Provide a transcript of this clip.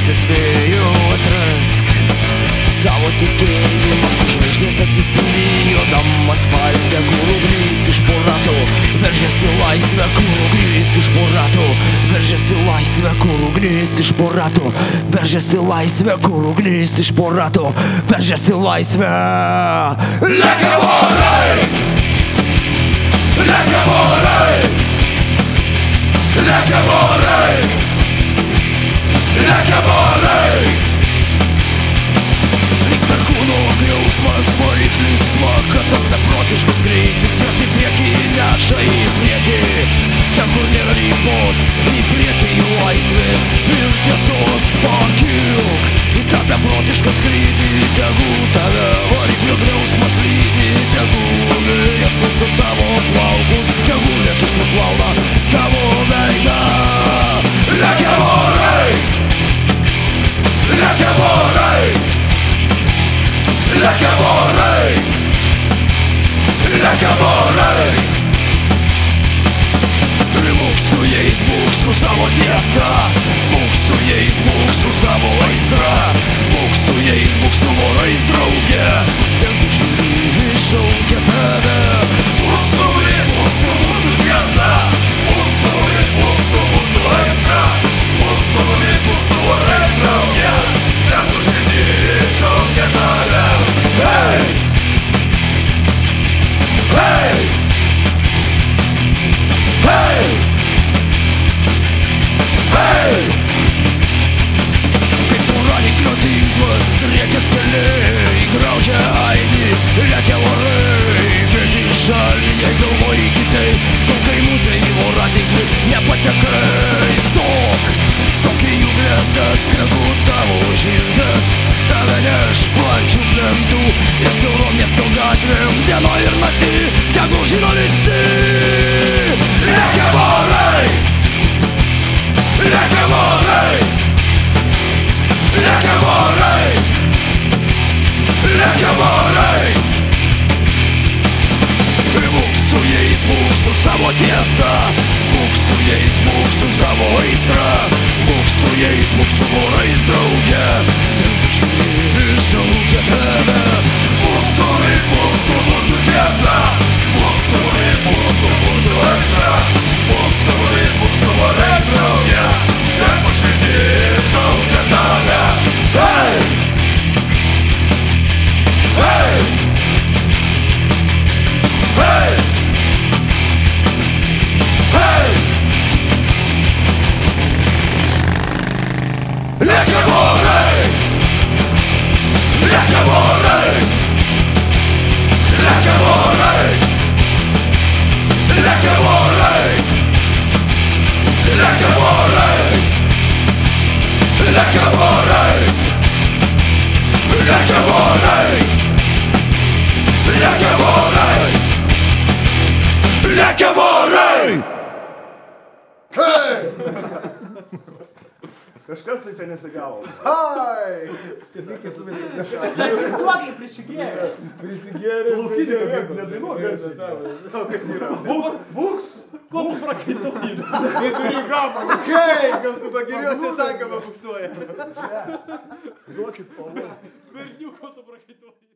dvasias vėjo atrask savo tikėjimą, kur žvaigždės atsispindi juodam asfalte, kur ugnis iš po ratų veržiasi laisvę, kur ugnis iš po ratų veržiasi laisvę, kur ugnis iš po ratų veržiasi laisvę, kur ugnis iš po ratų veržiasi laisvę. Lekia vorai! Lekia vorai! Lekia vorai! Lekia vorai! Lyg perkūno griausmas, variklis plaka, tas beprotiškas greitis jos į priekį neša į priekį. Ten, kur nėra ribos, į priekį į laisvės ir tiesos. Pakilk į tą beprotišką skrydį, tegul tave variklio griausmas lydi, tegul vėjas plauks tavo plaukus, tegul lietus nuplauna tavo veidą. Lekia vorai! Lekia vorai! Lekia vorai! Lekia vorai! Būk su jais, būk su savo tiesa, būk su jais, būk su savo aistra, būk su jais, būk su vorais drauge, tegu žiūri šaukia tave. Būk su jais, būk su mūsų tiesa, būk su jais, būk su mūsų aistra, būk su jais, būk su vorais drauge, tegu žiūri šaukia tave. Hey! Hey! Hey! Hey! Kaip po radiklio tinklas, driekės keliai, graužia aidi, lekia vorai, bet į šalį, jei galvoji kitaip, kol kai mūsų į voratiklį nepatekai. Stok, stok į jų gretas, tegu tavo žirgas tave neš plačių plentų ir siauro miesto gatvėm, dieną ir naktį, tegu žino visi. Lekia vorai! Lekia vorai! Lekia vorai! Lekia vorai! Būk su jais, būk su savo tiesa, būk su jais, būk su savo aistra, būk su jais, būk su vorais drauge, tegu žiūri šaukia tave. Būk su jais, būk su mūsų tiesa, būk su jais, būk su mūsų aistra, būk su jais, būk su vorais drauge, tegu žiūri šaukia tave. Hey! Hey! Hey! Hey! Lekia vorai! Lekia vorai! Lekia vorai! Lekia vorai! Lekia vorai! Lekia vorai! Lekia vorai! Lekia vorai! Lekia vorai! Kažkas tai čia nesigavo. Ai! Reikia suvedyti kažką. Duoklį prisigėrė. Prisigėrė. Plaukinį nedainuok garsiai. O kas yra? Būks! Ko tu prakaituoji? Tai turiu gabalą. Kai, kam tu pagiriuosi sakamą buksuoja. Duokit pavų. Berniuko tu prakaituoji.